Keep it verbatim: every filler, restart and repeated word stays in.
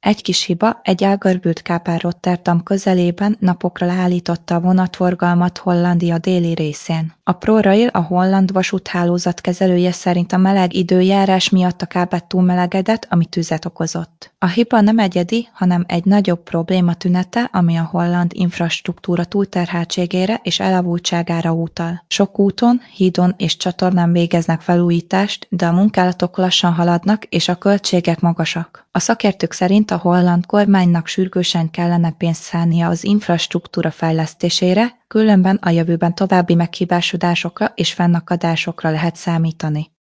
Egy kis hiba, egy elgörbült kápár Rotterdam közelében napokra leállította a vonatforgalmat Hollandia déli részén. A ProRail, a holland vasúthálózat kezelője szerint a meleg időjárás miatt a kábel túlmelegedett, ami tüzet okozott. A hiba nem egyedi, hanem egy nagyobb probléma tünete, ami a holland infrastruktúra túlterheltségére és elavultságára utal. Sok úton, hídon és csatornán végeznek felújítást, de a munkálatok lassan haladnak és a költségek magasak. A szakértők szerint a holland kormánynak sürgősen kellene pénzt szánnia az infrastruktúra fejlesztésére, különben a jövőben további meghibásodásokra és fennakadásokra lehet számítani.